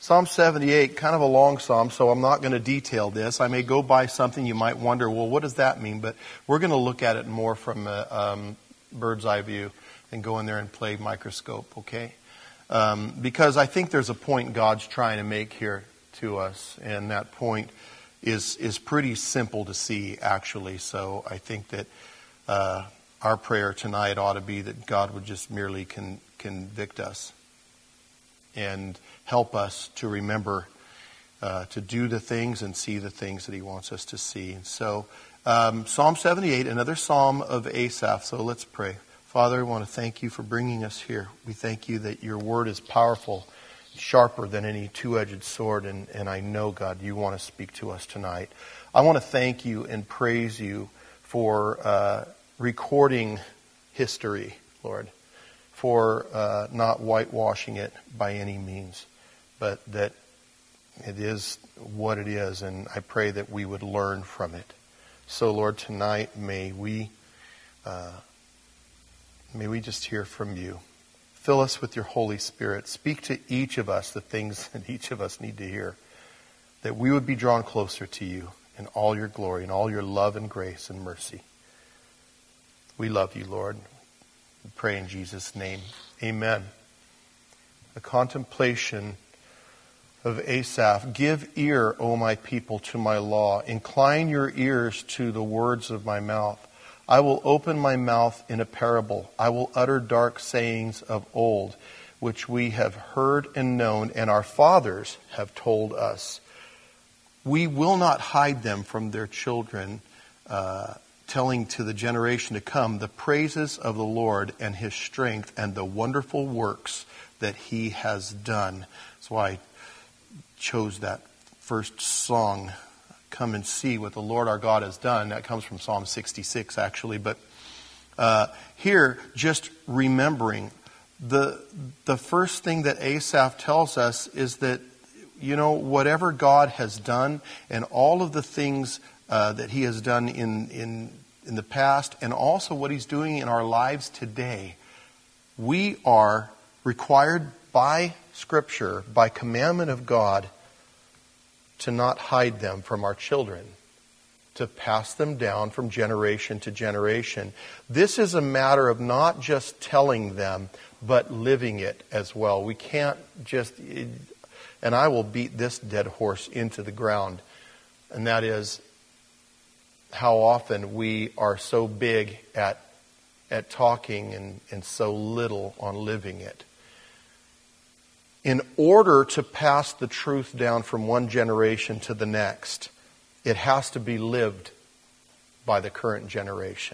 Psalm 78, kind of a long psalm, so I'm not going to detail this. I may go by something you might wonder, well, what does that mean? But we're going to look at it more from a bird's eye view and go in there and play microscope, okay? Because I think there's a point God's trying to make here to us, and that point is pretty simple to see, actually. So I think that our prayer tonight ought to be that God would just merely convict us and help us to remember to do the things and see the things that He wants us to see. And so, Psalm 78, another psalm of Asaph. So let's pray. Father, I want to thank You for bringing us here. We thank You that Your word is powerful, sharper than any two-edged sword. And I know, God, You want to speak to us tonight. I want to thank You and praise You for recording history, Lord, for not whitewashing it by any means, but that it is what it is, and I pray that we would learn from it. So, Lord, tonight may we just hear from You. Fill us with Your Holy Spirit. Speak to each of us the things that each of us need to hear, that we would be drawn closer to You in all Your glory and all Your love and grace and mercy. We love You, Lord. We pray in Jesus' name. Amen. A contemplation of Asaph. Give ear, O my people, to my law. Incline your ears to the words of my mouth. I will open my mouth in a parable. I will utter dark sayings of old, which we have heard and known, and our fathers have told us. We will not hide them from their children, telling to the generation to come the praises of the Lord and His strength and the wonderful works that He has done. That's why I chose that first song, Come and See What the Lord Our God Has Done. That comes from Psalm 66, actually. But here, just remembering, the first thing that Asaph tells us is that, whatever God has done and all of the things that He has done in the past, and also what He's doing in our lives today, we are required by Scripture, by commandment of God, to not hide them from our children, to pass them down from generation to generation. This is a matter of not just telling them, but living it as well. We can't just, and I will beat this dead horse into the ground, and that is how often we are so big at talking and so little on living it. In order to pass the truth down from one generation to the next, it has to be lived by the current generation.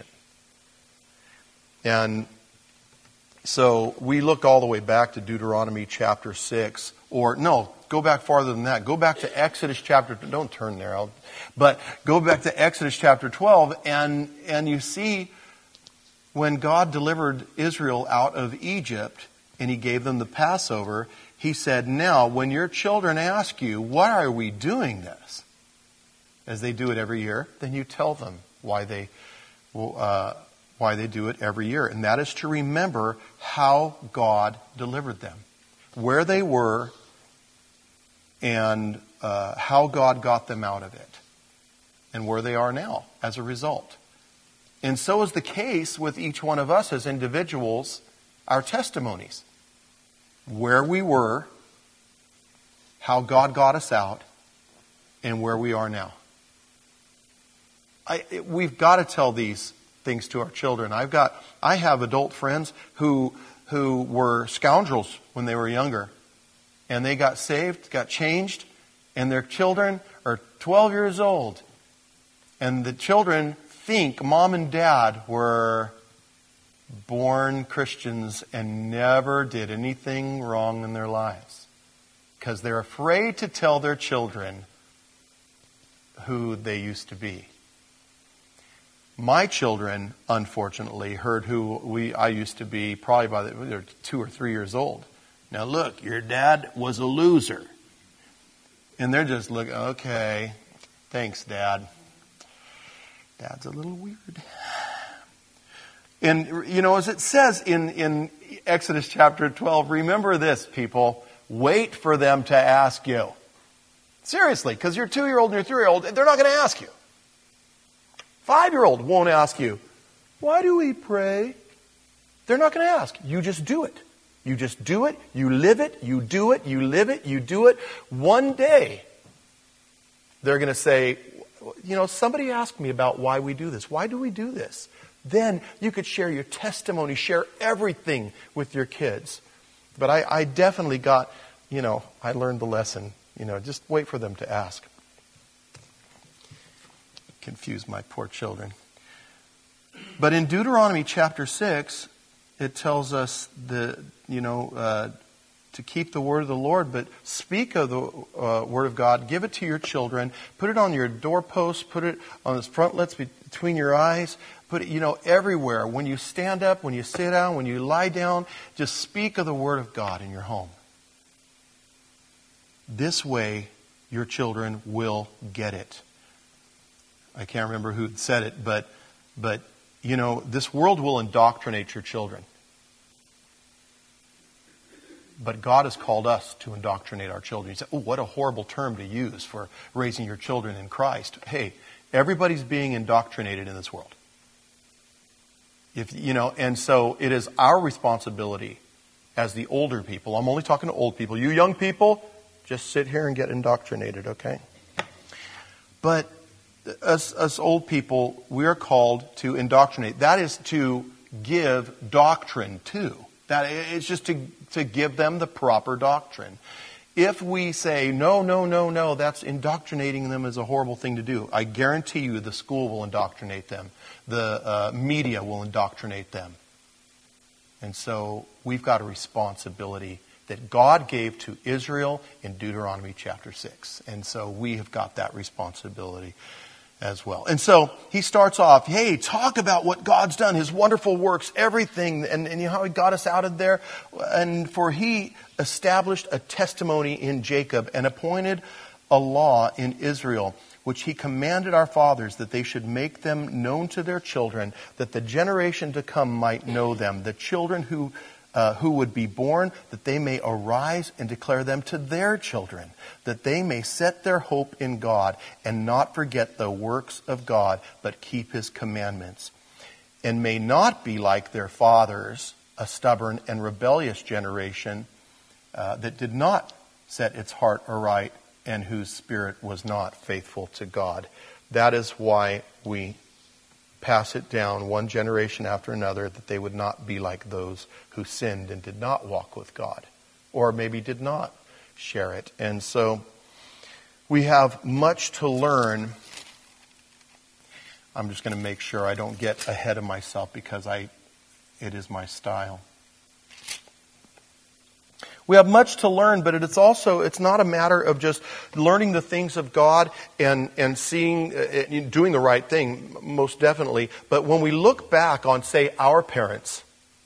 And so we look all the way back to Deuteronomy chapter 6, or no, go back farther than that. Go back to Exodus chapter, don't turn there, but go back to Exodus chapter 12, and you see when God delivered Israel out of Egypt and He gave them the Passover, He said, now, when your children ask you, why are we doing this? As they do it every year, then you tell them why they do it every year. And that is to remember how God delivered them, where they were, and how God got them out of it, and where they are now as a result. And so is the case with each one of us as individuals, our testimonies. Where we were, how God got us out, and where we are now. We've got to tell these things to our children. I have adult friends who were scoundrels when they were younger, and they got saved, got changed, and their children are 12 years old, and the children think mom and dad were born Christians and never did anything wrong in their lives, because they're afraid to tell their children who they used to be. My children, unfortunately, heard who I used to be probably they were 2 or 3 years old. Now look, your dad was a loser. And they're just looking, okay, thanks, Dad. Dad's a little weird. And, as it says in Exodus chapter 12, remember this, people. wait for them to ask you. Seriously, because your 2-year-old and your 3-year-old, they're not going to ask you. 5-year-old won't ask you, why do we pray? They're not going to ask. You just do it. You just do it. You live it. You do it. You live it. You do it. One day, they're going to say, somebody asked me about why we do this. Why do we do this? Then you could share your testimony, share everything with your kids. But I definitely got, I learned the lesson. Just wait for them to ask. Confuse my poor children. But in Deuteronomy chapter 6, it tells us to keep the word of the Lord, but speak of the word of God. Give it to your children. Put it on your doorpost. Put it on the frontlets between your eyes. Put it, everywhere. When you stand up, when you sit down, when you lie down, just speak of the word of God in your home. This way, your children will get it. I can't remember who said it, but this world will indoctrinate your children. But God has called us to indoctrinate our children. You say, oh, what a horrible term to use for raising your children in Christ. Hey, everybody's being indoctrinated in this world. And so it is our responsibility as the older people. I'm only talking to old people. You young people, just sit here and get indoctrinated, okay? But us old people, we are called to indoctrinate. That is to give doctrine to. That it's just to give them the proper doctrine. If we say, no, that's indoctrinating them is a horrible thing to do. I guarantee you the school will indoctrinate them. The media will indoctrinate them. And so we've got a responsibility that God gave to Israel in Deuteronomy chapter 6. And so we have got that responsibility as well. And so he starts off, hey, talk about what God's done, his wonderful works, everything, and how he got us out of there. And for he established a testimony in Jacob and appointed a law in Israel, which he commanded our fathers that they should make them known to their children, that the generation to come might know them, the children who would be born, that they may arise and declare them to their children, that they may set their hope in God and not forget the works of God, but keep his commandments, and may not be like their fathers, a stubborn and rebellious generation that did not set its heart aright and whose spirit was not faithful to God. That is why we pass it down one generation after another, that they would not be like those who sinned and did not walk with God, or maybe did not share it. And so we have much to learn. I'm just going to make sure I don't get ahead of myself because it is my style. We have much to learn, but it's not a matter of just learning the things of God and seeing, doing the right thing, most definitely. But when we look back on, say, our parents,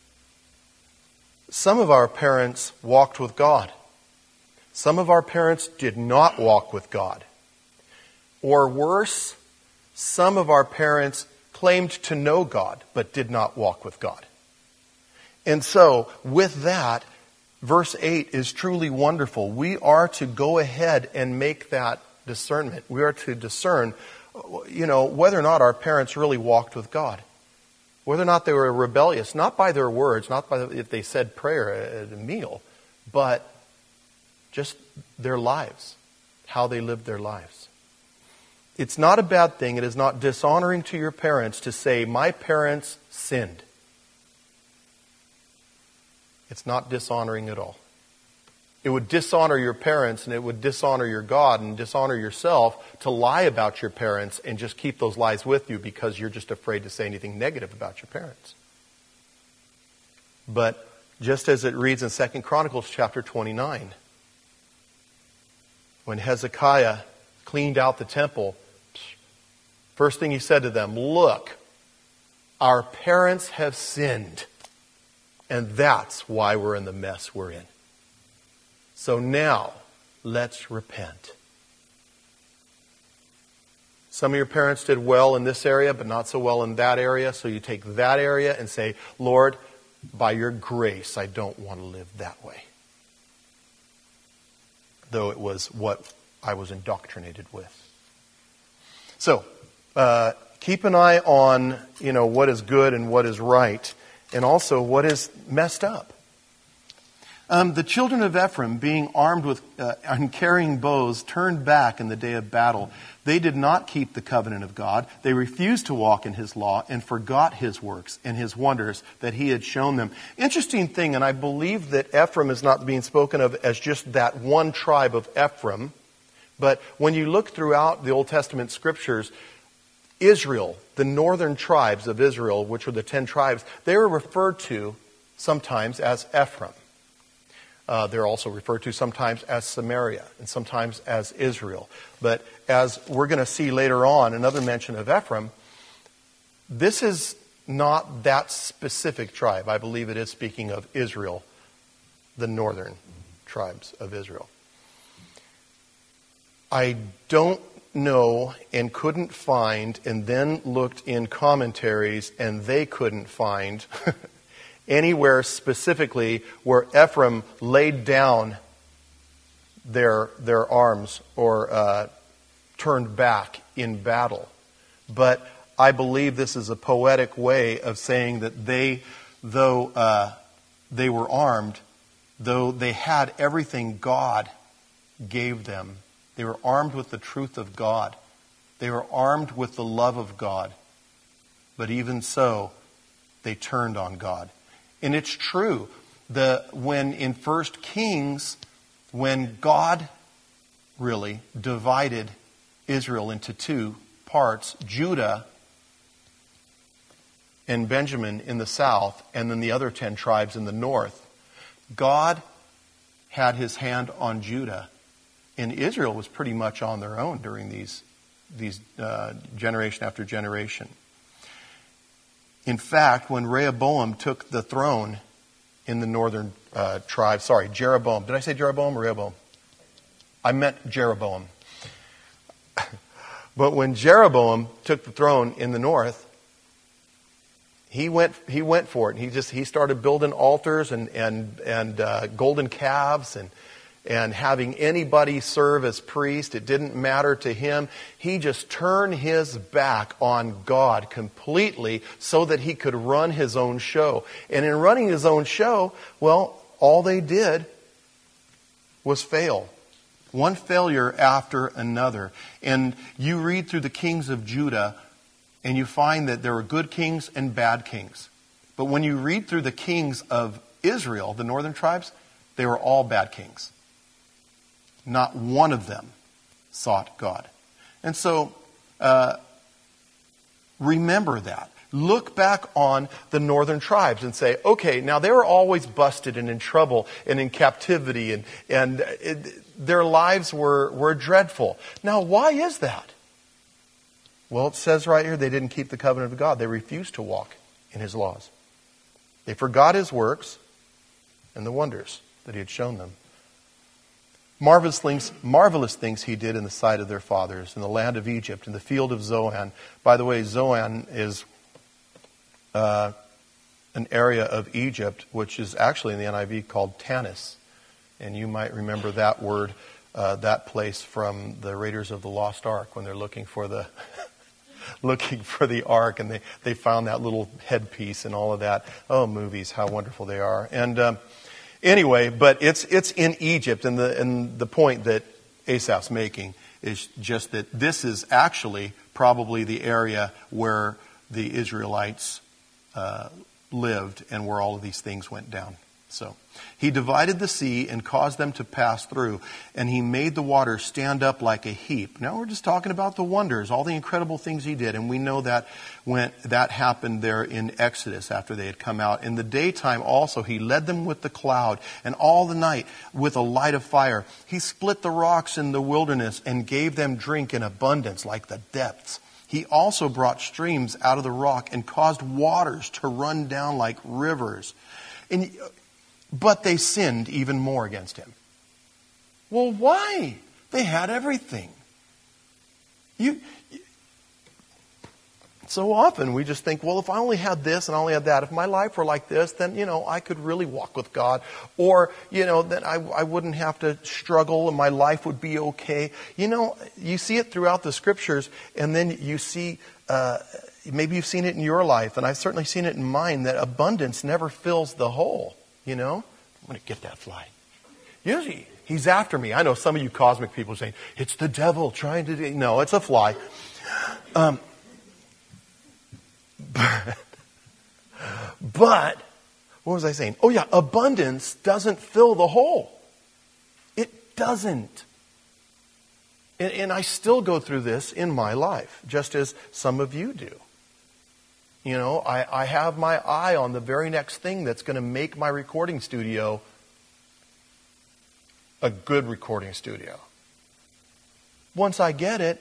some of our parents walked with God. Some of our parents did not walk with God. Or worse, some of our parents claimed to know God, but did not walk with God. And so, with that, Verse 8 is truly wonderful. We are to go ahead and make that discernment. We are to discern, whether or not our parents really walked with God. Whether or not they were rebellious, not by their words, not by if they said prayer at a meal, but just their lives, how they lived their lives. It's not a bad thing. It is not dishonoring to your parents to say, my parents sinned. It's not dishonoring at all. It would dishonor your parents and it would dishonor your God and dishonor yourself to lie about your parents and just keep those lies with you because you're just afraid to say anything negative about your parents. But just as it reads in 2 Chronicles chapter 29, when Hezekiah cleaned out the temple, first thing he said to them, look, our parents have sinned. And that's why we're in the mess we're in. So now, let's repent. Some of your parents did well in this area, but not so well in that area. So you take that area and say, Lord, by your grace, I don't want to live that way. though it was what I was indoctrinated with. So, keep an eye on, what is good and what is right, and also what is messed up. The children of Ephraim, being armed with and carrying bows, turned back in the day of battle. They did not keep the covenant of God. They refused to walk in His law and forgot His works and His wonders that He had shown them. Interesting thing, and I believe that Ephraim is not being spoken of as just that one tribe of Ephraim, but when you look throughout the Old Testament scriptures, Israel, the northern tribes of Israel, which were the 10 tribes, they were referred to sometimes as Ephraim. They're also referred to sometimes as Samaria and sometimes as Israel. But as we're going to see later on, another mention of Ephraim, this is not that specific tribe. I believe it is speaking of Israel, the northern tribes of Israel. I don't know and couldn't find, and then looked in commentaries and they couldn't find anywhere specifically where Ephraim laid down their arms or turned back in battle. But I believe this is a poetic way of saying that they, though they were armed, though they had everything God gave them, they were armed with the truth of God. They were armed with the love of God. But even so, they turned on God. And it's true. When in 1 Kings, when God really divided Israel into two parts, Judah and Benjamin in the south, and then the other 10 tribes in the north, God had His hand on Judah. And Israel was pretty much on their own during these generation after generation. In fact, when Rehoboam took the throne in the northern tribe, Jeroboam. Did I say Jeroboam or Rehoboam? I meant Jeroboam. But when Jeroboam took the throne in the north, he went for it. He started building altars and golden calves and having anybody serve as priest. It didn't matter to him. He just turned his back on God completely so that he could run his own show. And in running his own show, well, all they did was fail. One failure after another. And you read through the kings of Judah, and you find that there were good kings and bad kings. But when you read through the kings of Israel, the northern tribes, they were all bad kings. Not one of them sought God. And so, remember that. Look back on the northern tribes and say, okay, now they were always busted and in trouble and in captivity and their lives were dreadful. Now, why is that? Well, it says right here they didn't keep the covenant of God. They refused to walk in His laws. They forgot His works and the wonders that He had shown them. Marvelous things He did in the sight of their fathers, in the land of Egypt, in the field of Zoan. By the way, Zoan is an area of Egypt which is actually in the NIV called Tanis. And you might remember that word, that place from the Raiders of the Lost Ark when they're looking for the ark, and they found that little headpiece and all of that. Oh, movies, how wonderful they are. And anyway, but it's in Egypt, and the point that Asaph's making is just that this is actually probably the area where the Israelites lived and where all of these things went down. So He divided the sea and caused them to pass through, and He made the waters stand up like a heap. Now we're just talking about the wonders, all the incredible things He did, and we know that when that happened there in Exodus after they had come out. In the daytime also He led them with the cloud, and all the night with a light of fire. He split the rocks in the wilderness and gave them drink in abundance like the depths. He also brought streams out of the rock and caused waters to run down like rivers. But they sinned even more against Him. Well, why? They had everything. So often we just think, well, if I only had this and I only had that, if my life were like this, then, I could really walk with God. Or, then I wouldn't have to struggle and my life would be okay. You see it throughout the scriptures, and then you see, maybe you've seen it in your life, and I've certainly seen it in mine, that abundance never fills the hole, I'm going to get that fly. Usually, he's after me. I know some of you cosmic people are saying, it's the devil trying to do... No, it's a fly. But, what was I saying? Oh yeah, abundance doesn't fill the hole. It doesn't. And I still go through this in my life, just as some of you do. I have my eye on the very next thing that's going to make my recording studio a good recording studio. Once I get it,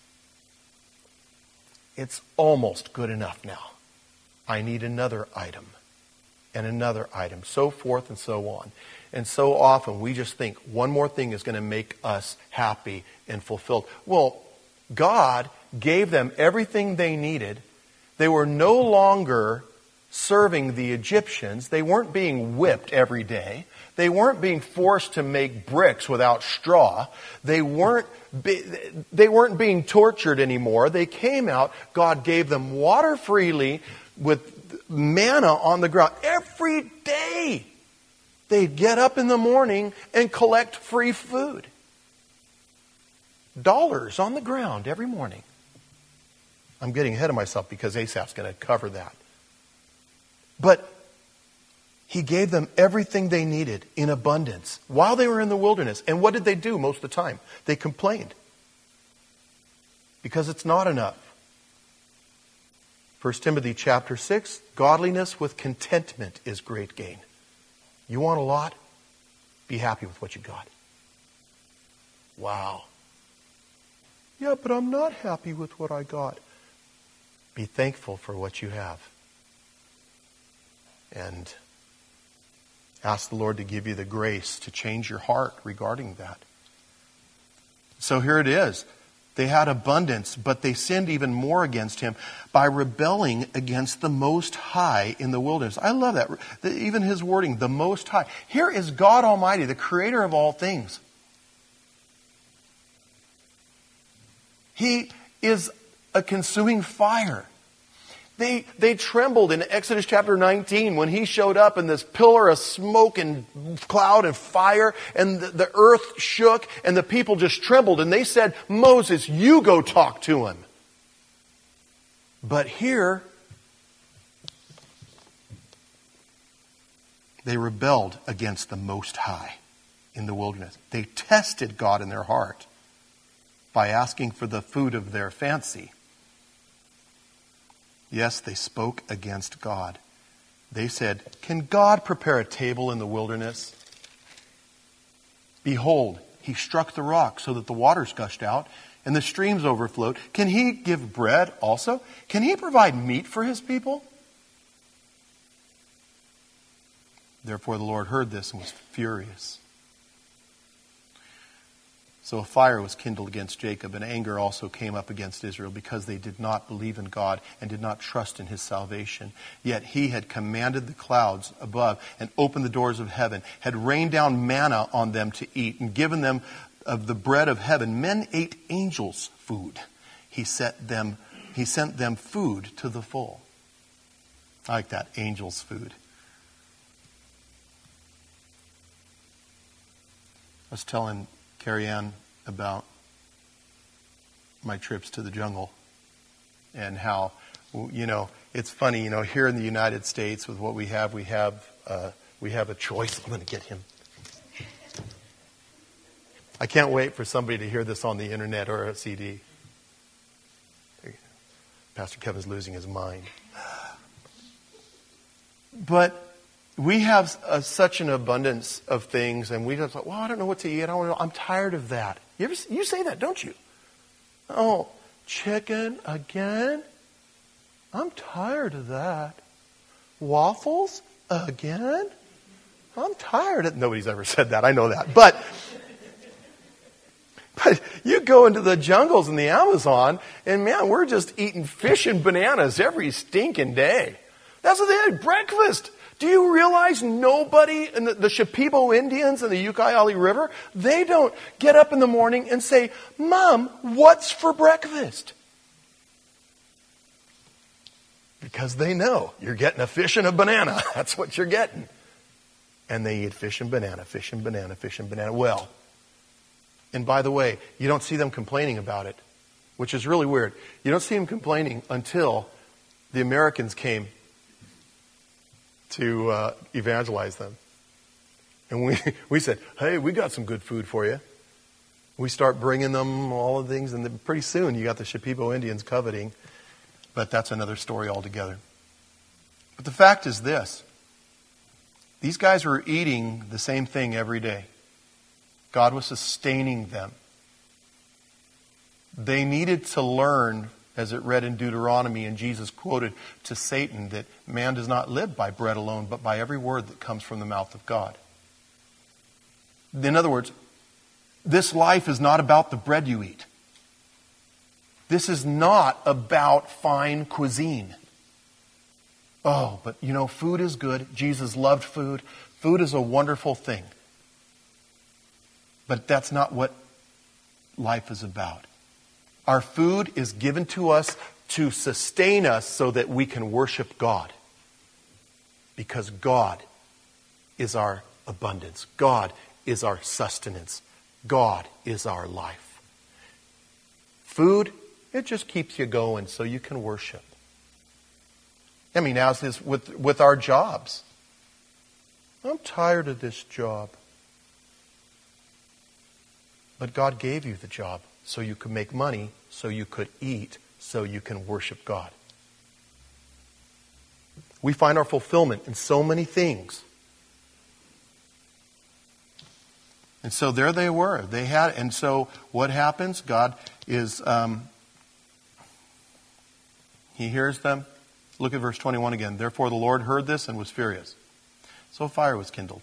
it's almost good enough now. I need another item and another item, so forth and so on. And so often we just think one more thing is going to make us happy and fulfilled. Well, God gave them everything they needed. They were no longer serving the Egyptians. They weren't being whipped every day. They weren't being forced to make bricks without straw. They weren't being tortured anymore. They came out. God gave them water freely with manna on the ground every day. They'd get up in the morning and collect free food. Dollars on the ground every morning. I'm getting ahead of myself because Asaph's going to cover that. But He gave them everything they needed in abundance while they were in the wilderness. And what did they do most of the time? They complained. Because it's not enough. 1 Timothy chapter 6, godliness with contentment is great gain. You want a lot? Be happy with what you got. Wow. Yeah, but I'm not happy with what I got. Be thankful for what you have. And ask the Lord to give you the grace to change your heart regarding that. So here it is. They had abundance, but they sinned even more against Him by rebelling against the Most High in the wilderness. I love that. Even His wording, the Most High. Here is God Almighty, the Creator of all things. He is a consuming fire. They trembled in Exodus chapter 19 when He showed up in this pillar of smoke and cloud and fire, and the earth shook and the people just trembled, and they said, Moses, you go talk to Him. But here, they rebelled against the Most High in the wilderness. They tested God in their heart by asking for the food of their fancy. Yes, they spoke against God. They said, can God prepare a table in the wilderness? Behold, He struck the rock so that the waters gushed out and the streams overflowed. Can He give bread also? Can He provide meat for His people? Therefore the Lord heard this and was furious. So a fire was kindled against Jacob, and anger also came up against Israel, because they did not believe in God and did not trust in His salvation. Yet He had commanded the clouds above and opened the doors of heaven, had rained down manna on them to eat, and given them of the bread of heaven. Men ate angels' food. He sent them food to the full. I like that, angels' food. I was telling Carrie Ann about my trips to the jungle and how, it's funny, here in the United States with what we have a choice. I'm going to get him. I can't wait for somebody to hear this on the internet or a CD. Pastor Kevin's losing his mind. But we have such an abundance of things, and we just like, I don't know what to eat. I'm tired of that. You say that, don't you? Oh, chicken again? I'm tired of that. Waffles again? I'm tired of... Nobody's ever said that. I know that. But But you go into the jungles in the Amazon, and man, we're just eating fish and bananas every stinking day. That's what they had, breakfast. Do you realize nobody in the Shipibo Indians in the Ucayali River, they don't get up in the morning and say, Mom, what's for breakfast? Because they know you're getting a fish and a banana. That's what you're getting. And they eat fish and banana, fish and banana, fish and banana. Well, and by the way, you don't see them complaining about it, which is really weird. You don't see them complaining until the Americans came to evangelize them. And we said, hey, we got some good food for you. We start bringing them all the things, and then pretty soon you got the Shipibo Indians coveting. But that's another story altogether. But the fact is this. These guys were eating the same thing every day. God was sustaining them. They needed to learn, as it read in Deuteronomy, and Jesus quoted to Satan, that man does not live by bread alone, but by every word that comes from the mouth of God. In other words, this life is not about the bread you eat. This is not about fine cuisine. Oh, but you know, food is good. Jesus loved food. Food is a wonderful thing. But that's not what life is about. Our food is given to us to sustain us so that we can worship God. Because God is our abundance. God is our sustenance. God is our life. Food, it just keeps you going so you can worship. I mean, as is with our jobs. I'm tired of this job. But God gave you the job so you could make money, so you could eat, so you can worship God. We find our fulfillment in so many things. And so there they were. They had, and so what happens? God is, He hears them. Look at verse 21 again. Therefore the Lord heard this and was furious. So a fire was kindled.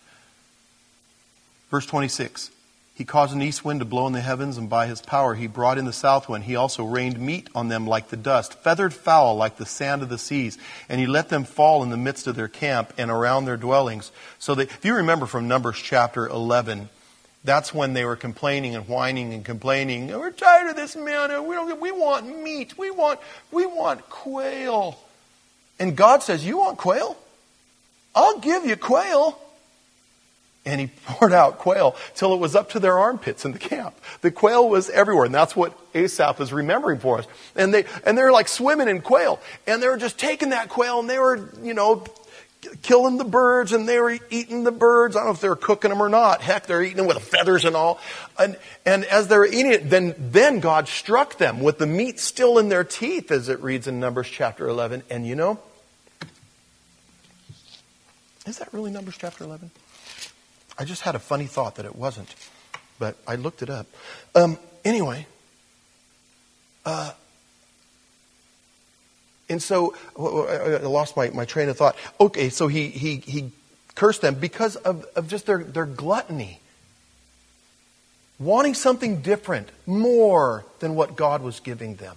Verse 26. He caused an east wind to blow in the heavens, and by his power he brought in the south wind. He also rained meat on them like the dust, feathered fowl like the sand of the seas. And he let them fall in the midst of their camp and around their dwellings. So that, if you remember from Numbers chapter 11, that's when they were complaining and whining and complaining. We're tired of this manna. We want meat. We want quail. And God says, you want quail? I'll give you quail. And he poured out quail till it was up to their armpits in the camp. The quail was everywhere. And that's what Asaph is remembering for us. And they're like swimming in quail. And they were just taking that quail and they were, killing the birds, and they were eating the birds. I don't know if they were cooking them or not. Heck, they're eating them with the feathers and all. And as they were eating it, then God struck them with the meat still in their teeth, as it reads in Numbers chapter 11. And is that really Numbers chapter 11? I just had a funny thought that it wasn't, but I looked it up. Anyway, and so I lost my train of thought. Okay, so he cursed them because of just their gluttony. Wanting something different, more than what God was giving them.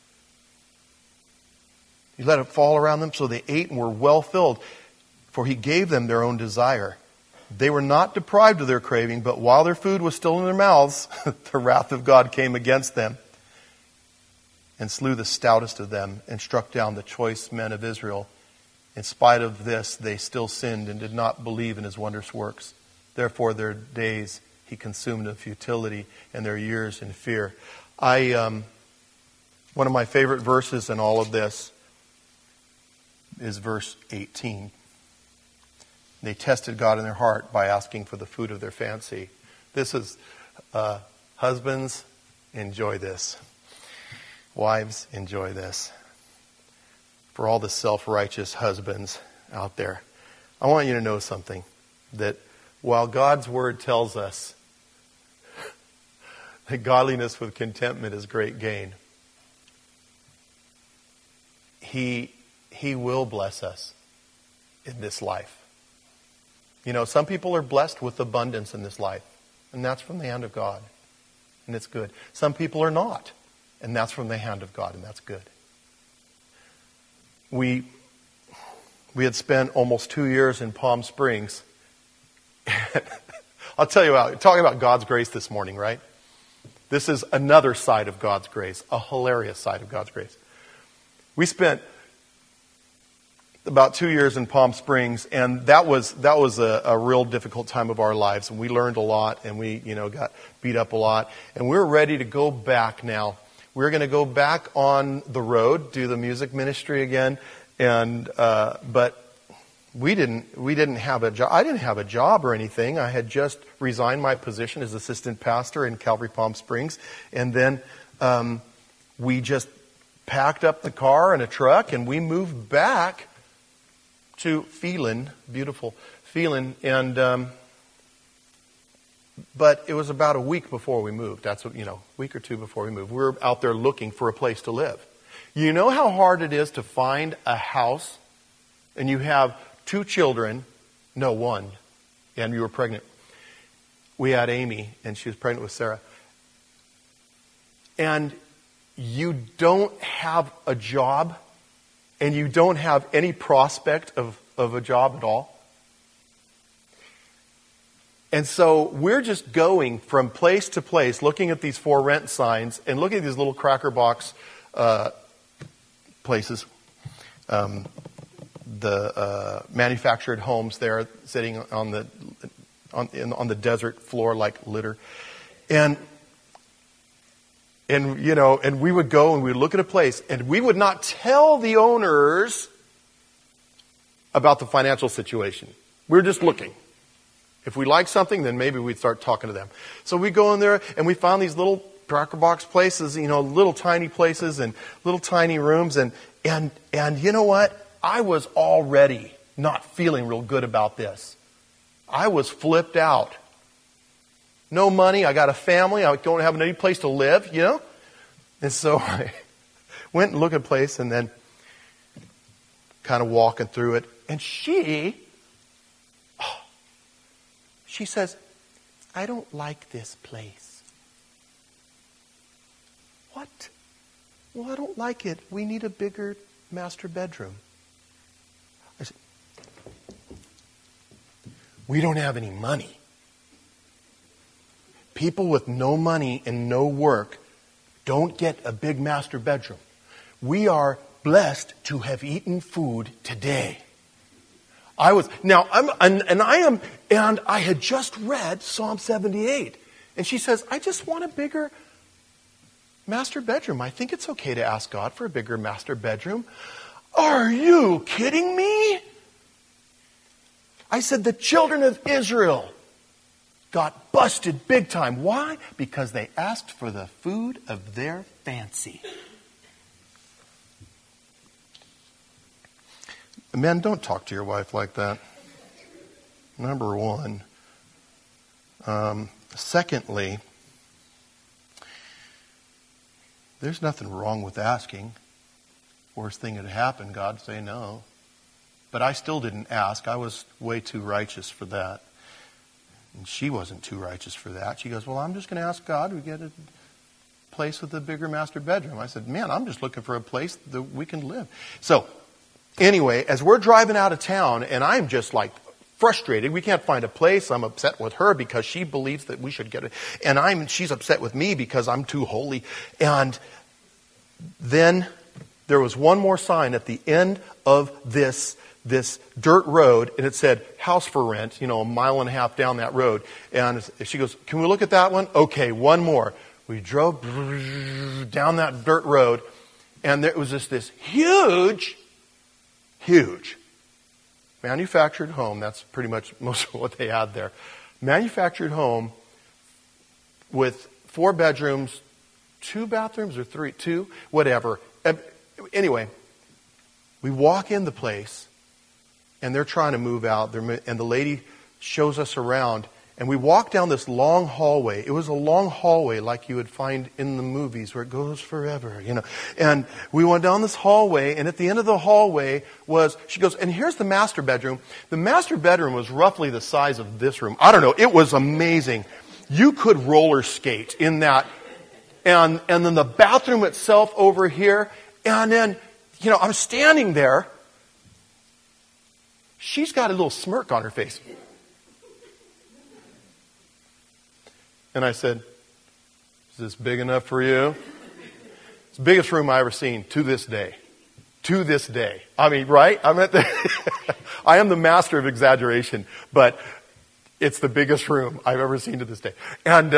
He let it fall around them, so they ate and were well filled, for he gave them their own desire. They were not deprived of their craving, but while their food was still in their mouths, the wrath of God came against them and slew the stoutest of them and struck down the choice men of Israel. In spite of this, they still sinned and did not believe in his wondrous works. Therefore, their days he consumed in futility and their years in fear. One of my favorite verses in all of this is verse 18. They tested God in their heart by asking for the food of their fancy. This is, husbands, enjoy this. Wives, enjoy this. For all the self-righteous husbands out there, I want you to know something. That while God's word tells us that godliness with contentment is great gain, He will bless us in this life. Some people are blessed with abundance in this life, and that's from the hand of God. and it's good. Some people are not, and that's from the hand of God, and that's good. We had spent almost 2 years in Palm Springs. I'll tell you what, talking about God's grace this morning, right? This is another side of God's grace, a hilarious side of God's grace. We spent about 2 years in Palm Springs, and that was a real difficult time of our lives. And we learned a lot, and we got beat up a lot. And we're ready to go back now. We're going to go back on the road, do the music ministry again, and but we didn't have a job. I didn't have a job or anything. I had just resigned my position as assistant pastor in Calvary Palm Springs, and then we just packed up the car and a truck, and we moved back to Phelan, beautiful Phelan, and but it was about a week before we moved. That's what, week or two before we moved. We were out there looking for a place to live. You know how hard it is to find a house, and you have 2 children, no, 1, and you were pregnant. We had Amy, and she was pregnant with Sarah. And you don't have a job, and you don't have any prospect of a job at all. And so we're just going from place to place, looking at these for rent signs and looking at these little cracker box places, the manufactured homes there, sitting on the desert floor like litter, and we would go and we would look at a place, and we would not tell the owners about the financial situation. We were just looking. If we liked something, then maybe we'd start talking to them. So we go in there, and we found these little cracker box places, little tiny places and little tiny rooms. And you know what? I was already not feeling real good about this. I was flipped out. No money. I got a family. I don't have any place to live, And so I went and looked at a place, and then kind of walking through it. And she says, "I don't like this place." What? Well, I don't like it. We need a bigger master bedroom. I said, "We don't have any money." People with no money and no work don't get a big master bedroom. We are blessed to have eaten food today. I had just read Psalm 78. And she says, "I just want a bigger master bedroom. I think it's okay to ask God for a bigger master bedroom." Are you kidding me? I said, the children of Israel got busted big time. Why? Because they asked for the food of their fancy. Men, don't talk to your wife like that. Number one. Secondly, there's nothing wrong with asking. Worst thing that happened, God say no. But I still didn't ask. I was way too righteous for that. And she wasn't too righteous for that. She goes, "Well, I'm just going to ask God to get a place with a bigger master bedroom." I said, "Man, I'm just looking for a place that we can live." So, anyway, as we're driving out of town, and I'm just like frustrated. We can't find a place. I'm upset with her because she believes that we should get it. And she's upset with me because I'm too holy. And then there was one more sign at the end of this dirt road, and it said, "House for rent," a mile and a half down that road. And she goes, "Can we look at that one?" Okay, one more. We drove down that dirt road, and there was just this huge manufactured home. That's pretty much most of what they had there. Manufactured home with 4 bedrooms, 2 bathrooms or 3, 2, whatever. Anyway, we walk in the place, and they're trying to move out. And the lady shows us around, and we walk down this long hallway. It was a long hallway like you would find in the movies where it goes forever, And we went down this hallway, and at the end of the hallway she goes, "And here's the master bedroom." The master bedroom was roughly the size of this room. I don't know. It was amazing. you could roller skate in that. And then the bathroom itself over here. And then, I'm standing there. She's got a little smirk on her face. And I said, is this big enough for you? It's the biggest room I've ever seen to this day. To this day. I mean, right? I am the master of exaggeration, but it's the biggest room I've ever seen to this day. And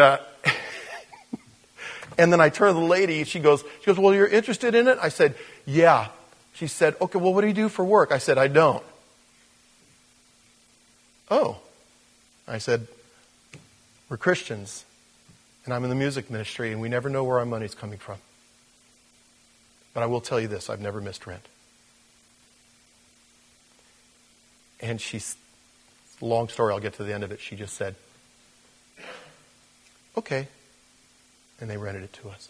and then I turn to the lady, she goes, well, you're interested in it? I said, yeah. She said, okay, well, what do you do for work? I said, I don't. Oh. I said, we're Christians, and I'm in the music ministry, and we never know where our money's coming from. But I will tell you this, I've never missed rent. And long story, I'll get to the end of it, she just said, okay. And they rented it to us.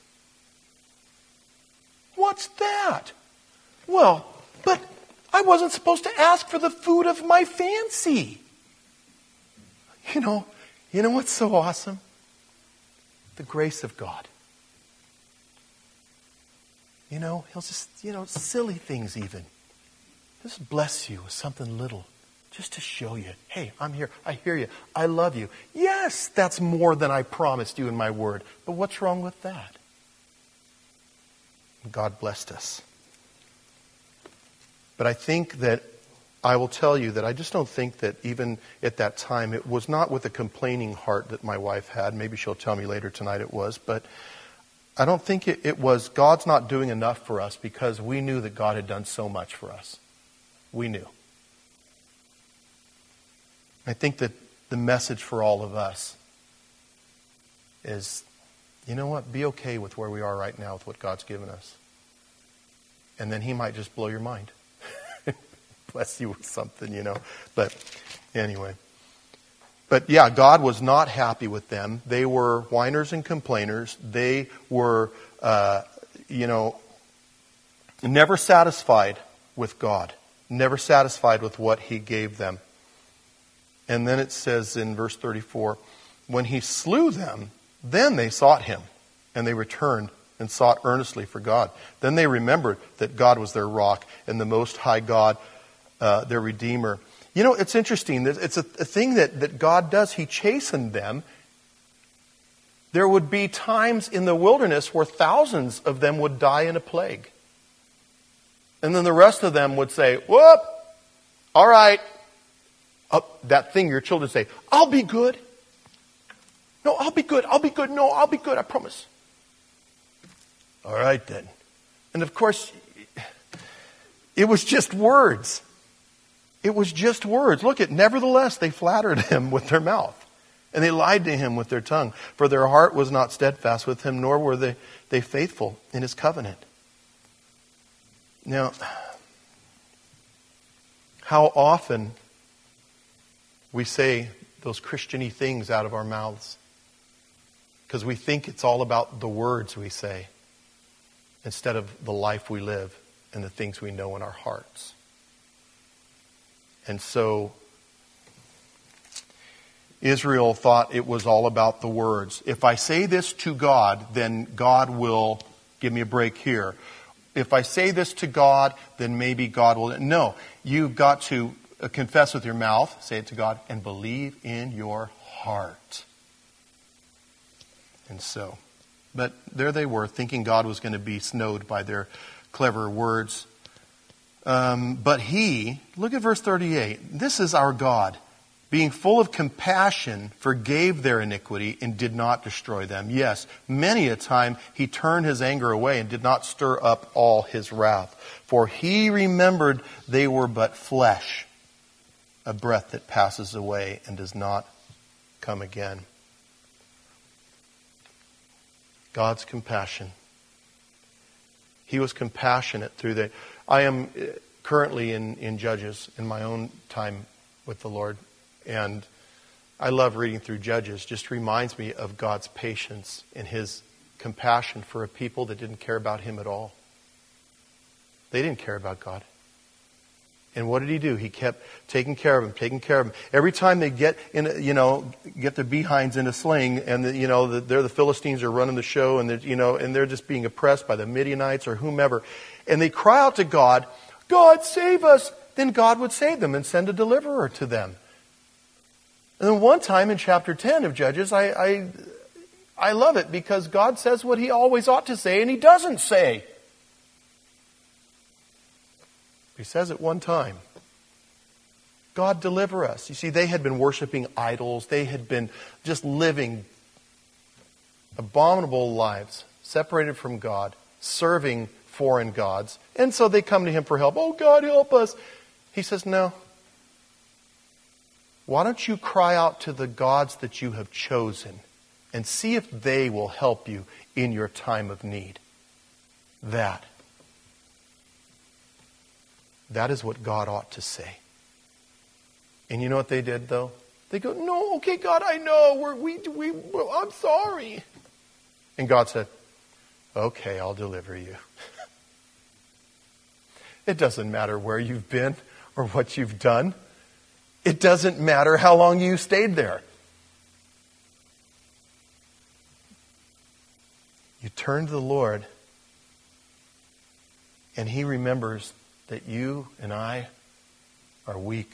What's that? Well, but I wasn't supposed to ask for the food of my fancy. You know what's so awesome? The grace of God. He'll just, silly things even. Just bless you with something little. Just to show you, hey, I'm here. I hear you. I love you. Yes, that's more than I promised you in my word. But what's wrong with that? God blessed us. But I think that I will tell you that I just don't think that even at that time, it was not with a complaining heart that my wife had. Maybe she'll tell me later tonight it was. But I don't think it was God's not doing enough for us because we knew that God had done so much for us. We knew. I think that the message for all of us is, you know what? Be okay with where we are right now with what God's given us. And then He might just blow your mind. Bless you with something, But anyway. But yeah, God was not happy with them. They were whiners and complainers. They were, never satisfied with God. Never satisfied with what He gave them. And then it says in verse 34, when He slew them, then they sought Him, and they returned and sought earnestly for God. Then they remembered that God was their rock and the Most High God, their Redeemer. It's interesting. It's a thing that God does. He chastened them. There would be times in the wilderness where thousands of them would die in a plague. And then the rest of them would say, whoop, all right. That thing your children say, I'll be good. No, I'll be good. I'll be good. No, I'll be good. I promise. All right then. And of course, it was just words. It was just words. Look at, nevertheless, they flattered Him with their mouth. And they lied to Him with their tongue. For their heart was not steadfast with Him, nor were they faithful in His covenant. Now, how often we say those Christian-y things out of our mouths because we think it's all about the words we say instead of the life we live and the things we know in our hearts. And so Israel thought it was all about the words. If I say this to God, then God will give me a break here. If I say this to God, then maybe God will. No, you've got to confess with your mouth, say it to God, and believe in your heart. And so, but there they were, thinking God was going to be snowed by their clever words. But He, look at verse 38, this is our God, being full of compassion, forgave their iniquity and did not destroy them. Yes, many a time He turned His anger away and did not stir up all His wrath. For He remembered they were but flesh, a breath that passes away and does not come again. God's compassion. He was compassionate through the... I am currently in Judges in my own time with the Lord. And I love reading through Judges. Just reminds me of God's patience and His compassion for a people that didn't care about Him at all. They didn't care about God. And what did he do? He kept taking care of them. Every time they get in, get their behinds in a sling, and the Philistines are running the show, and they're just being oppressed by the Midianites or whomever, and they cry out to God, "God, save us!" Then God would save them and send a deliverer to them. And then one time in chapter 10 of Judges, I love it because God says what He always ought to say, and He doesn't say. He says it one time. God, deliver us. You see, they had been worshiping idols. They had been just living abominable lives, separated from God, serving foreign gods. And so they come to Him for help. "Oh, God, help us." He says, "No. Why don't you cry out to the gods that you have chosen and see if they will help you in your time of need?" That is what God ought to say. And you know what they did, though? They go, "No, okay, God, I know. I'm sorry." And God said, "Okay, I'll deliver you." It doesn't matter where you've been or what you've done. It doesn't matter how long you stayed there. You turn to the Lord, and He remembers that you and I are weak.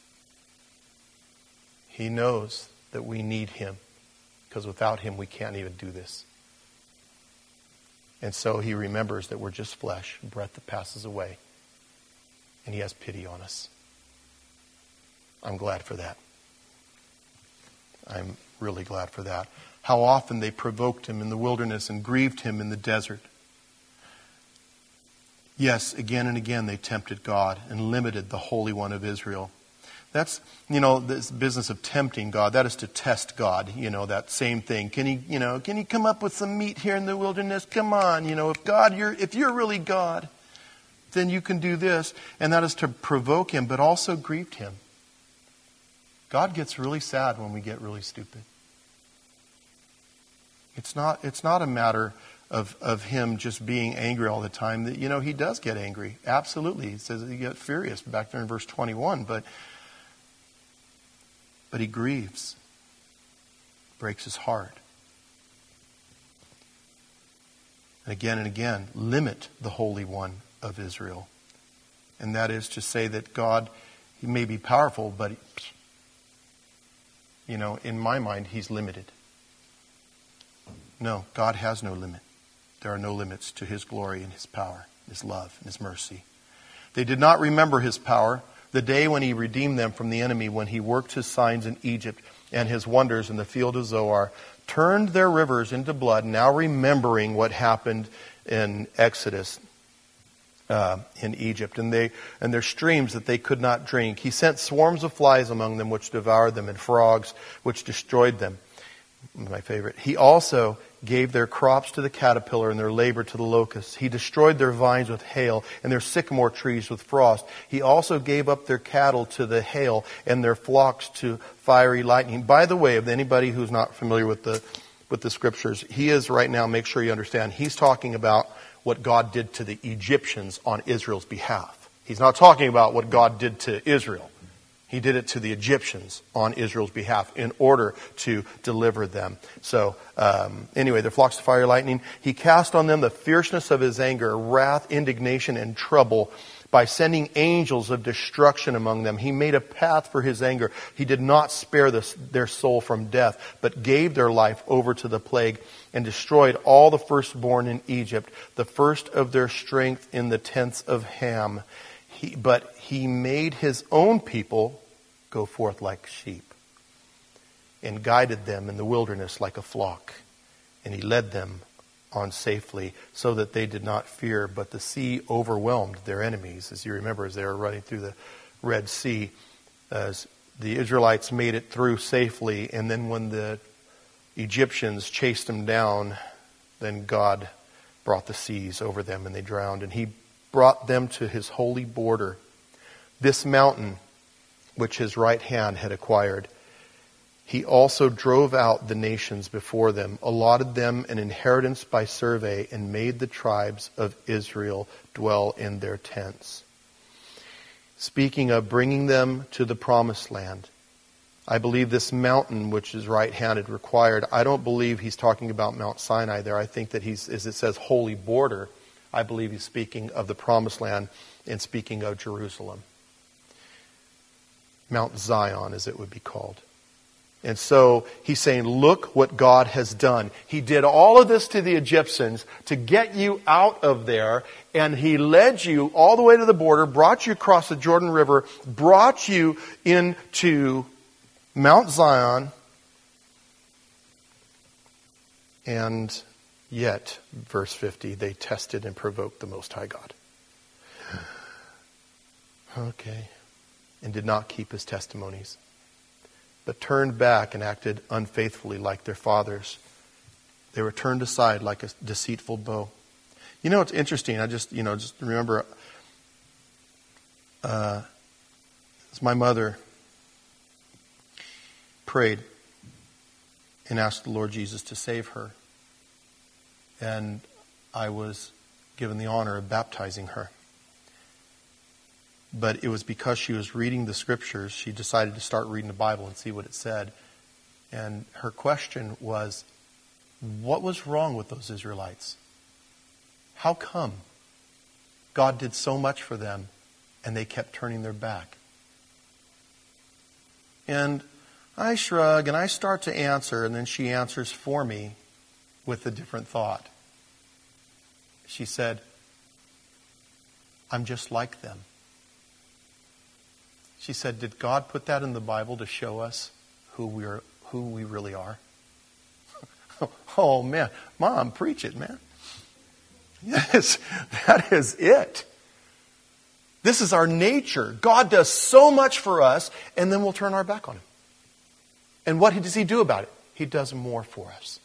He knows that we need Him, because without Him we can't even do this. And so He remembers that we're just flesh, breath that passes away. And He has pity on us. I'm glad for that. I'm really glad for that. How often they provoked Him in the wilderness and grieved Him in the desert. Yes, again and again they tempted God and limited the Holy One of Israel. That's, this business of tempting God, that is to test God, that same thing. Can He come up with some meat here in the wilderness? Come on, if you're really God, then you can do this. And that is to provoke Him, but also grieved Him. God gets really sad when we get really stupid. It's not a matter of Him just being angry all the time. He does get angry. Absolutely. He says He gets furious back there in verse 21. But He grieves. Breaks His heart. And again, limit the Holy One of Israel. And that is to say that God, He may be powerful, but in my mind, He's limited. No, God has no limit. There are no limits to His glory and His power, His love and His mercy. They did not remember His power, the day when He redeemed them from the enemy, when He worked His signs in Egypt and His wonders in the field of Zoar, turned their rivers into blood, now remembering what happened in Exodus in Egypt, and their streams that they could not drink. He sent swarms of flies among them, which devoured them, and frogs, which destroyed them. My favorite. He also gave their crops to the caterpillar and their labor to the locust. He destroyed their vines with hail and their sycamore trees with frost. He also gave up their cattle to the hail and their flocks to fiery lightning. By the way, of anybody who's not familiar with the scriptures, he is right now, make sure you understand, he's talking about what God did to the Egyptians on Israel's behalf. He's not talking about what God did to Israel. He did it to the Egyptians on Israel's behalf in order to deliver them. So, anyway, their flocks of fire, lightning. He cast on them the fierceness of His anger, wrath, indignation, and trouble by sending angels of destruction among them. He made a path for His anger. He did not spare their soul from death, but gave their life over to the plague and destroyed all the firstborn in Egypt, the first of their strength in the tents of Ham. But He made His own people go forth like sheep and guided them in the wilderness like a flock. And He led them on safely so that they did not fear, but the sea overwhelmed their enemies. As you remember, as they were running through the Red Sea, as the Israelites made it through safely, and then when the Egyptians chased them down, then God brought the seas over them and they drowned. And He brought them to His holy border, this mountain which His right hand had acquired. He also drove out the nations before them, allotted them an inheritance by survey, and made the tribes of Israel dwell in their tents. speaking of bringing them to the promised land. I believe this mountain, which is right-handed, required. I don't believe he's talking about Mount Sinai there. I think that he's, as it says, holy border. I believe he's speaking of the promised land and speaking of Jerusalem. Mount Zion, as it would be called. And so he's saying, look what God has done. He did all of this to the Egyptians to get you out of there, and he led you all the way to the border, brought you across the Jordan River, brought you into Mount Zion, and yet, verse 50, they tested and provoked the Most High God. Okay. And did not keep his testimonies, but turned back and acted unfaithfully like their fathers. They were turned aside like a deceitful bow. You know, it's interesting. I just remember, as my mother prayed and asked the Lord Jesus to save her, and I was given the honor of baptizing her. But it was because she was reading the scriptures, she decided to start reading the Bible and see what it said. And her question was, what was wrong with those Israelites? How come God did so much for them and they kept turning their back? And I shrug and I start to answer, and then she answers for me with a different thought. She said, I'm just like them. She said, did God put that in the Bible to show us who we really are? Oh, man. Mom, preach it, man. Yes, that is it. This is our nature. God does so much for us, and then we'll turn our back on him. And what does he do about it? He does more for us.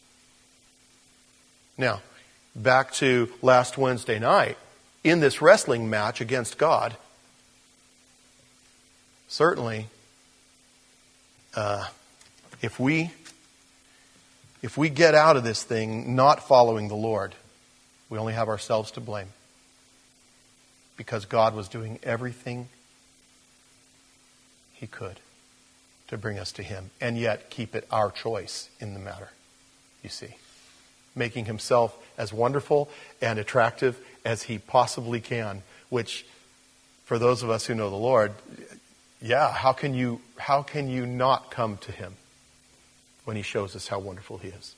Now, back to last Wednesday night. In this wrestling match against God, certainly, if we get out of this thing not following the Lord, we only have ourselves to blame. Because God was doing everything he could to bring us to him, and yet keep it our choice in the matter, you see. Making himself as wonderful and attractive as he possibly can, which, for those of us who know the Lord, yeah, how can you not come to him when he shows us how wonderful he is?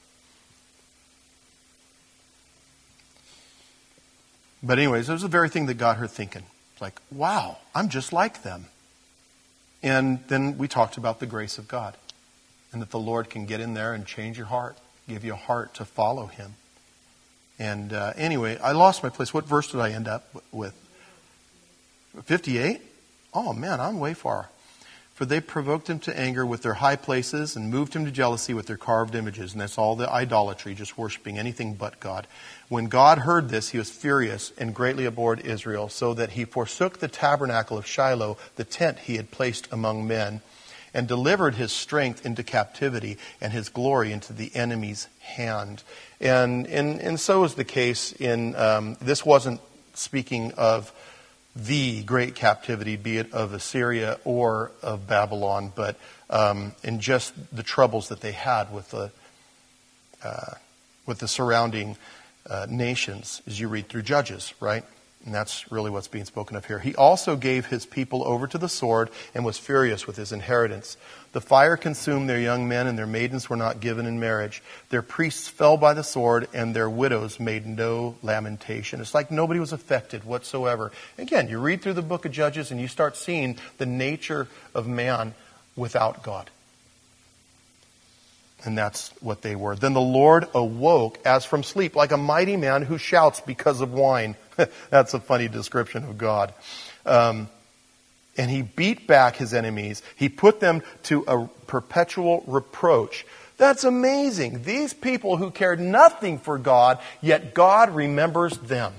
But anyways, it was the very thing that got her thinking. It's like, wow, I'm just like them. And then we talked about the grace of God. And that the Lord can get in there and change your heart. Give you a heart to follow him. And anyway, I lost my place. What verse did I end up with? 58? Oh man, I'm way far. For they provoked him to anger with their high places and moved him to jealousy with their carved images. And that's all the idolatry, just worshiping anything but God. When God heard this, he was furious and greatly abhorred Israel, so that he forsook the tabernacle of Shiloh, the tent he had placed among men, and delivered his strength into captivity and his glory into the enemy's hand. And so is the case in, this wasn't speaking of the great captivity, be it of Assyria or of Babylon, but in just the troubles that they had with the surrounding nations, as you read through Judges, right? And that's really what's being spoken of here. He also gave his people over to the sword and was furious with his inheritance. The fire consumed their young men, and their maidens were not given in marriage. Their priests fell by the sword, and their widows made no lamentation. It's like nobody was affected whatsoever. Again, you read through the book of Judges, and you start seeing the nature of man without God. And that's what they were. Then the Lord awoke as from sleep, like a mighty man who shouts because of wine. That's a funny description of God. And he beat back his enemies. He put them to a perpetual reproach. That's amazing. These people who cared nothing for God, yet God remembers them.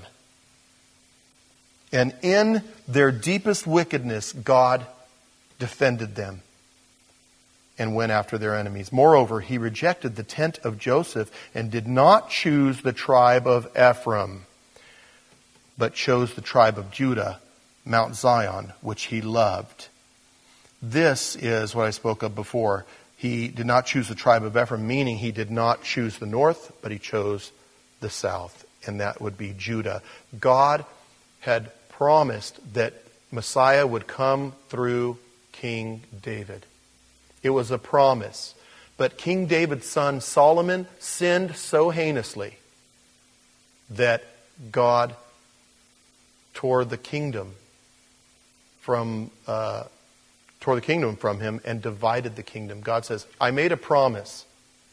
And in their deepest wickedness, God defended them and went after their enemies. Moreover, he rejected the tent of Joseph and did not choose the tribe of Ephraim, but chose the tribe of Judah Mount Zion, which he loved. This is what I spoke of before. He did not choose the tribe of Ephraim, meaning he did not choose the north, but he chose the south, and that would be Judah. God had promised that Messiah would come through King David. It was a promise. But King David's son Solomon sinned so heinously that God tore the kingdom from him and divided the kingdom. God says, I made a promise.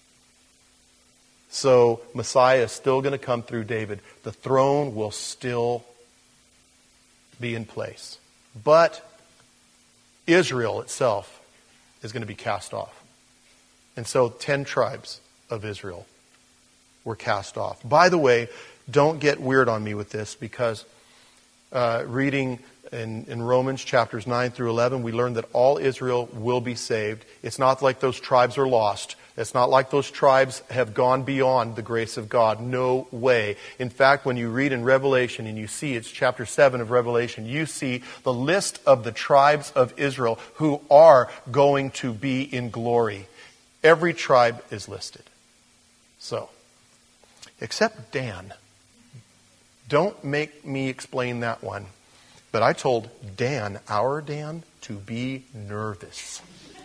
So Messiah is still going to come through David. The throne will still be in place. But Israel itself is going to be cast off. And so 10 tribes of Israel were cast off. By the way, don't get weird on me with this, because reading in Romans chapters 9 through 11, we learn that all Israel will be saved. It's not like those tribes are lost. It's not like those tribes have gone beyond the grace of God. No way. In fact, when you read in Revelation and you see, it's chapter 7 of Revelation, you see the list of the tribes of Israel who are going to be in glory. Every tribe is listed. So, except Dan. Don't make me explain that one. But I told Dan, our Dan, to be nervous.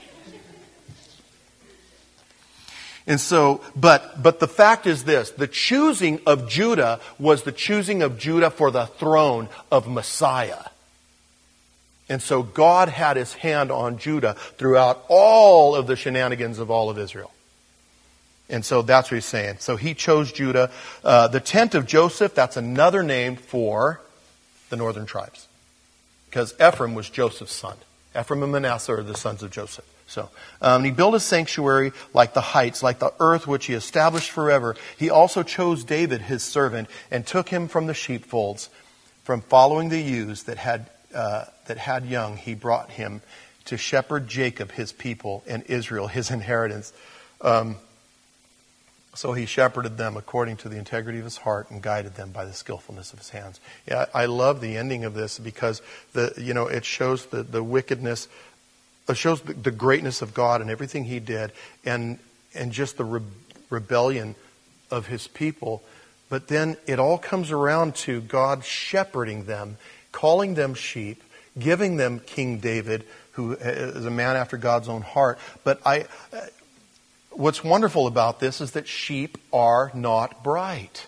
And so, but the fact is this, the choosing of Judah was the choosing of Judah for the throne of Messiah. And so God had his hand on Judah throughout all of the shenanigans of all of Israel. And so that's what he's saying. So he chose Judah. The tent of Joseph, that's another name for the northern tribes. Because Ephraim was Joseph's son. Ephraim and Manasseh are the sons of Joseph. So he built a sanctuary like the heights, like the earth which he established forever. He also chose David, his servant, and took him from the sheepfolds. From following the ewes that had young, he brought him to shepherd Jacob, his people, and Israel, his inheritance. So he shepherded them according to the integrity of his heart and guided them by the skillfulness of his hands. Yeah, I love the ending of this because it shows the wickedness, it shows the greatness of God and everything he did, and just the rebellion of his people. But then it all comes around to God shepherding them, calling them sheep, giving them King David, who is a man after God's own heart. But what's wonderful about this is that sheep are not bright.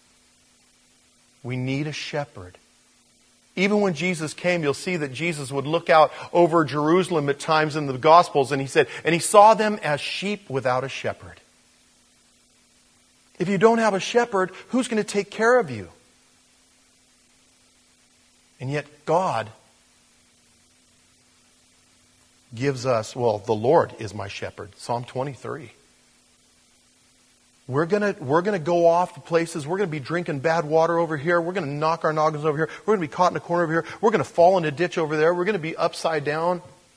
We need a shepherd. Even when Jesus came, you'll see that Jesus would look out over Jerusalem at times in the Gospels, and he said, and he saw them as sheep without a shepherd. If you don't have a shepherd, who's going to take care of you? And yet God gives us, the Lord is my shepherd. Psalm 23. We're gonna go off to places. We're gonna be drinking bad water over here. We're gonna knock our noggins over here. We're gonna be caught in a corner over here. We're gonna fall in a ditch over there. We're gonna be upside down.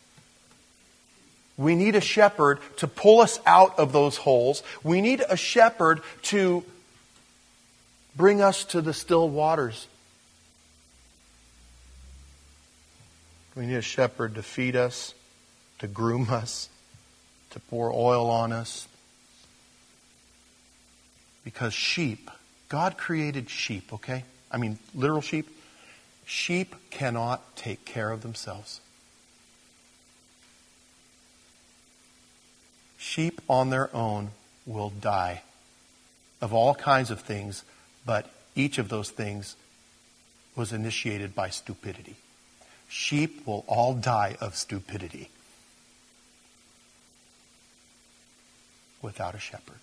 We need a shepherd to pull us out of those holes. We need a shepherd to bring us to the still waters. We need a shepherd to feed us, to groom us, to pour oil on us. Because sheep, God created sheep, okay? I mean, literal sheep. Sheep cannot take care of themselves. Sheep on their own will die of all kinds of things, but each of those things was initiated by stupidity. Sheep will all die of stupidity without a shepherd.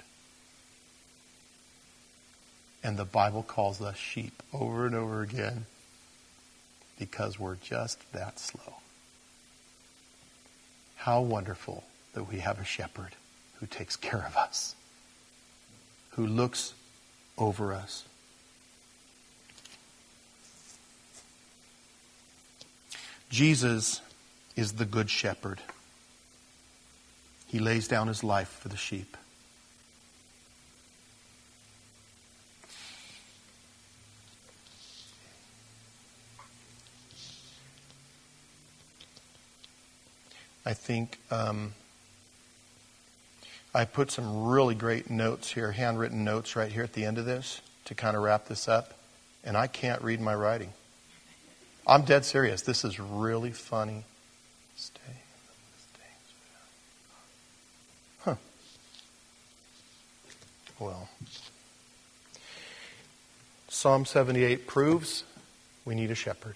And the Bible calls us sheep over and over again because we're just that slow. How wonderful that we have a shepherd who takes care of us, who looks over us. Jesus is the good shepherd. He lays down his life for the sheep. I think I put some really great notes here, handwritten notes right here at the end of this to kind of wrap this up. And I can't read my writing. I'm dead serious. This is really funny. Huh. Well, Psalm 78 proves we need a shepherd.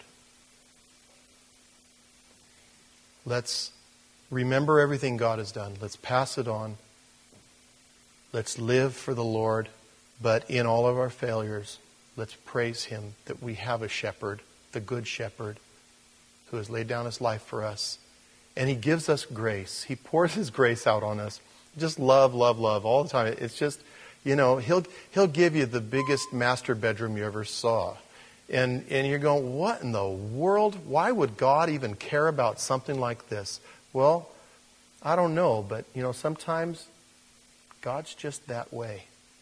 Let's remember everything God has done. Let's pass it on. Let's live for the Lord. But in all of our failures, let's praise Him that we have a shepherd, the good shepherd, who has laid down His life for us. And He gives us grace. He pours His grace out on us. Just love, love, love all the time. It's just, He'll give you the biggest master bedroom you ever saw. And you're going, what in the world? Why would God even care about something like this? Well, I don't know, but sometimes God's just that way.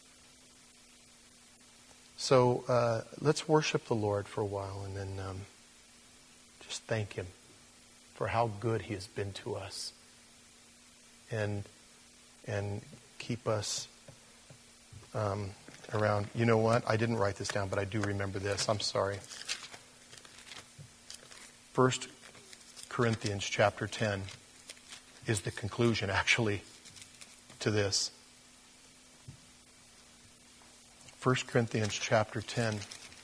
So let's worship the Lord for a while and then just thank Him for how good He has been to us. And keep us around. You know what? I didn't write this down, but I do remember this. I'm sorry. 1 Corinthians chapter 10 is the conclusion, actually, to this. 1 Corinthians chapter 10.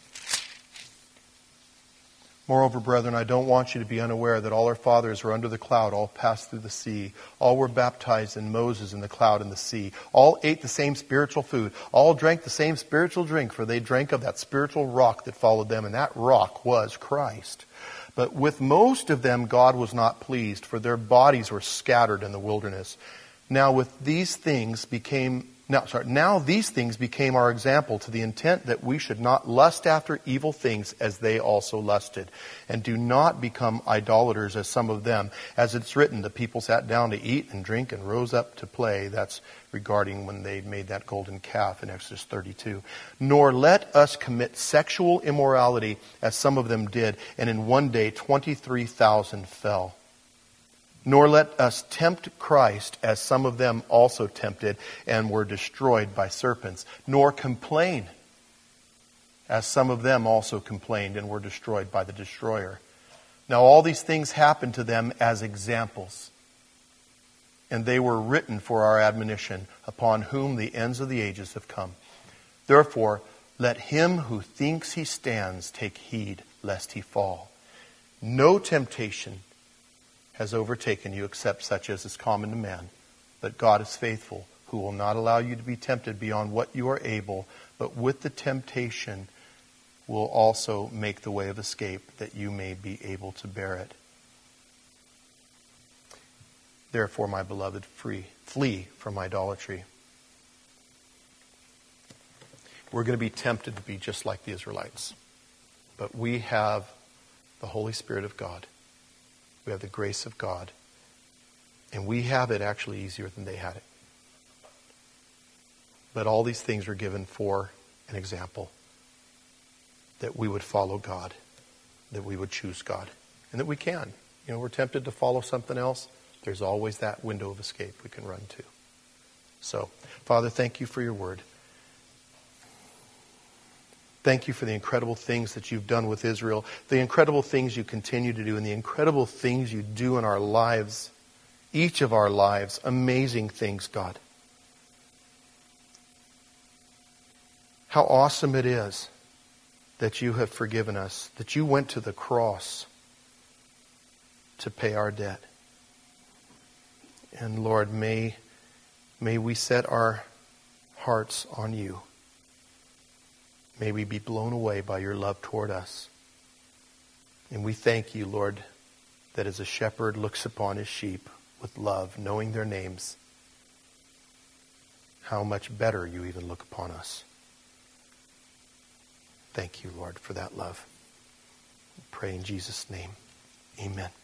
Moreover, brethren, I don't want you to be unaware that all our fathers were under the cloud, all passed through the sea. All were baptized in Moses in the cloud and the sea. All ate the same spiritual food. All drank the same spiritual drink, for they drank of that spiritual rock that followed them, and that rock was Christ. But with most of them God was not pleased, for their bodies were scattered in the wilderness. Now these things became our example, to the intent that we should not lust after evil things as they also lusted. And do not become idolaters as some of them. As it's written, the people sat down to eat and drink and rose up to play. That's regarding when they made that golden calf in Exodus 32. Nor let us commit sexual immorality as some of them did. And in one day 23,000 fell. Nor let us tempt Christ, as some of them also tempted and were destroyed by serpents. Nor complain, as some of them also complained and were destroyed by the destroyer. Now all these things happened to them as examples, and they were written for our admonition, upon whom the ends of the ages have come. Therefore, let him who thinks he stands take heed, lest he fall. No temptation has overtaken you except such as is common to man. But God is faithful, who will not allow you to be tempted beyond what you are able, but with the temptation will also make the way of escape, that you may be able to bear it. Therefore, my beloved, flee from idolatry. We're going to be tempted to be just like the Israelites. But we have the Holy Spirit of God. We have the grace of God. And we have it actually easier than they had it. But all these things are given for an example. That we would follow God. That we would choose God. And that we can. We're tempted to follow something else. There's always that window of escape we can run to. So, Father, thank you for your word. Thank you for the incredible things that you've done with Israel, the incredible things you continue to do, and the incredible things you do in our lives, each of our lives. Amazing things, God. How awesome it is that you have forgiven us, that you went to the cross to pay our debt. And Lord, may we set our hearts on you. May we be blown away by your love toward us. And we thank you, Lord, that as a shepherd looks upon his sheep with love, knowing their names, how much better you even look upon us. Thank you, Lord, for that love. We pray in Jesus' name. Amen.